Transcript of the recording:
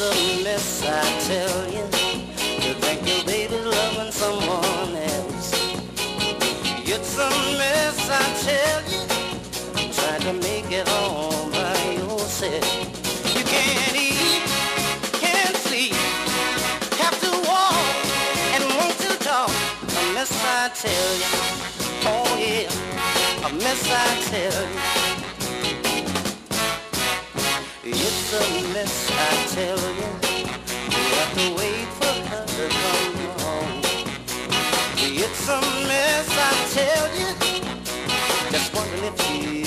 a mess, I tell you. You think your baby's loving someone else. It's a mess, I tell you. Trying to make it home by yourself. You can't eat, can't sleep, have to walk and want to talk. A mess, I tell you. Oh yeah, a mess, I tell you. It's a mess, I tell you. You have to wait for her to come home. It's a mess, I tell you. Just wondering if she